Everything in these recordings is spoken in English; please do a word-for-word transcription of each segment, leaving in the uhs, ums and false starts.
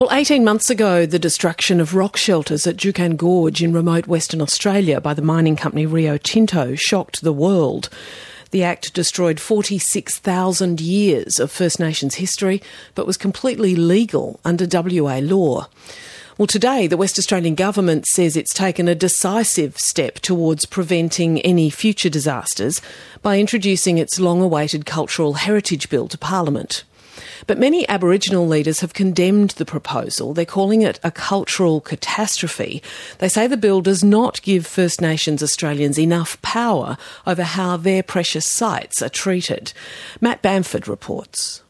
Well, eighteen months ago, the destruction of rock shelters at Juukan Gorge in remote Western Australia by the mining company Rio Tinto shocked the world. The act destroyed forty-six thousand years of First Nations history, but was completely legal under W A law. Well, today, the West Australian Government says it's taken a decisive step towards preventing any future disasters by introducing its long-awaited Cultural Heritage Bill to Parliament. But many Aboriginal leaders have condemned the proposal. They're calling it a cultural catastrophe. They say the bill does not give First Nations Australians enough power over how their precious sites are treated. Matt Bamford reports.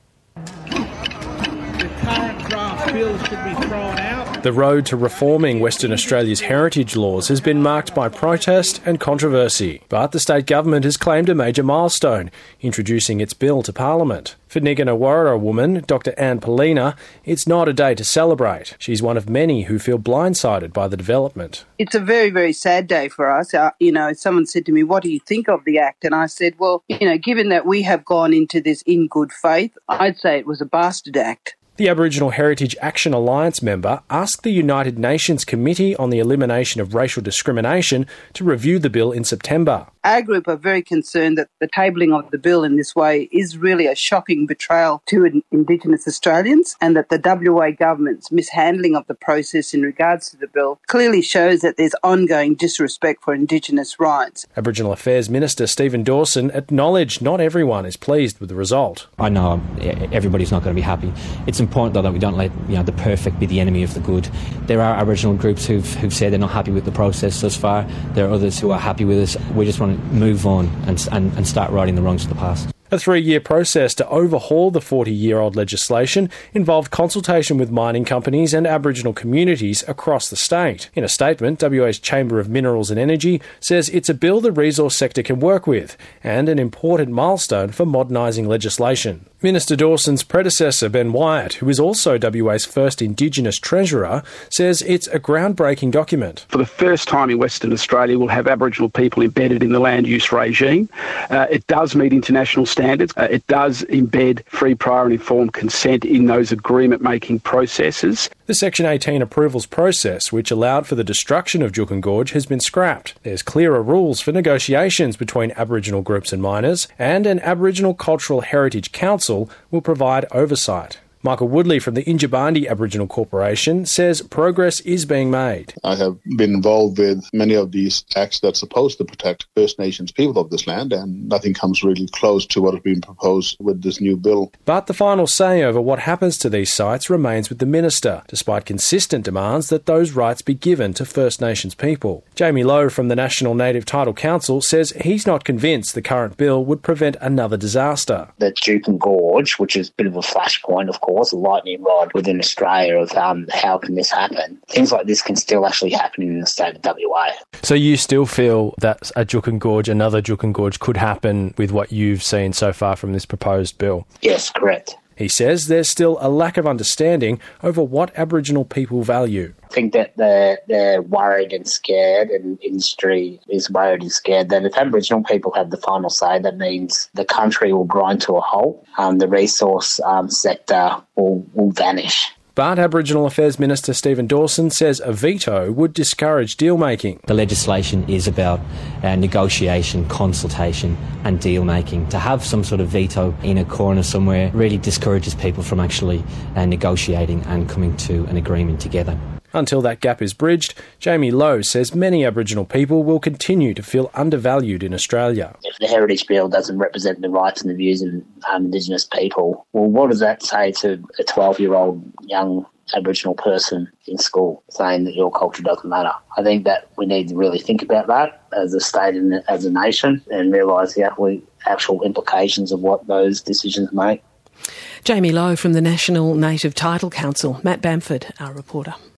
The current draft bill should be thrown out. The road to reforming Western Australia's heritage laws has been marked by protest and controversy, but the state government has claimed a major milestone, introducing its bill to Parliament. For Niganawara woman, Doctor Anne Polina, it's not a day to celebrate. She's one of many who feel blindsided by the development. It's a very, very sad day for us. Uh, you know, someone said to me, what do you think of the Act? And I said, well, you know, given that we have gone into this in good faith, I'd say it was a bastard Act. The Aboriginal Heritage Action Alliance member asked the United Nations Committee on the Elimination of Racial Discrimination to review the bill in September. Our group are very concerned that the tabling of the bill in this way is really a shocking betrayal to Indigenous Australians, and that the W A government's mishandling of the process in regards to the bill clearly shows that there's ongoing disrespect for Indigenous rights. Aboriginal Affairs Minister Stephen Dawson acknowledged not everyone is pleased with the result. I know everybody's not going to be happy. It's important, though, that we don't let you know the perfect be the enemy of the good. There are Aboriginal groups who've, who've said they're not happy with the process thus far. There are others who are happy with us. We just want to move on and, and, and start righting the wrongs of the past. A three-year process to overhaul the forty-year-old legislation involved consultation with mining companies and Aboriginal communities across the state. In a statement, W A's Chamber of Minerals and Energy says it's a bill the resource sector can work with and an important milestone for modernising legislation. Minister Dawson's predecessor, Ben Wyatt, who is also W A's first Indigenous Treasurer, says it's a groundbreaking document. For the first time in Western Australia, we'll have Aboriginal people embedded in the land use regime. Uh, it does meet international standards. Standards. Uh, it does embed free, prior and informed consent in those agreement-making processes. The Section eighteen approvals process, which allowed for the destruction of Juukan Gorge, has been scrapped. There's clearer rules for negotiations between Aboriginal groups and miners, and an Aboriginal Cultural Heritage Council will provide oversight. Michael Woodley from the Injibandi Aboriginal Corporation says progress is being made. I have been involved with many of these acts that are supposed to protect First Nations people of this land, and nothing comes really close to what is being proposed with this new bill. But the final say over what happens to these sites remains with the Minister, despite consistent demands that those rights be given to First Nations people. Jamie Lowe from the National Native Title Council says he's not convinced the current bill would prevent another disaster. The Juukan Gorge, which is a bit of a flashpoint, of course, a lightning rod within Australia of um, how can this happen. Things like this can still actually happen in the state of W A. So you still feel that a Juukan Gorge, another Juukan Gorge, could happen with what you've seen so far from this proposed bill? Yes, correct. He says there's still a lack of understanding over what Aboriginal people value. I think that they're, they're worried and scared, and industry is worried and scared that if Aboriginal people have the final say, that means the country will grind to a halt. Um, the resource um, sector will, will vanish. But Aboriginal Affairs Minister Stephen Dawson says a veto would discourage deal-making. The legislation is about uh, negotiation, consultation and deal-making. To have some sort of veto in a corner somewhere really discourages people from actually uh, negotiating and coming to an agreement together. Until that gap is bridged, Jamie Lowe says many Aboriginal people will continue to feel undervalued in Australia. If the Heritage Bill doesn't represent the rights and the views of um, Indigenous people, well, what does that say to a twelve-year-old young Aboriginal person in school saying that your culture doesn't matter? I think that we need to really think about that as a state and as a nation and realise the actual, actual implications of what those decisions make. Jamie Lowe from the National Native Title Council. Matt Bamford, our reporter.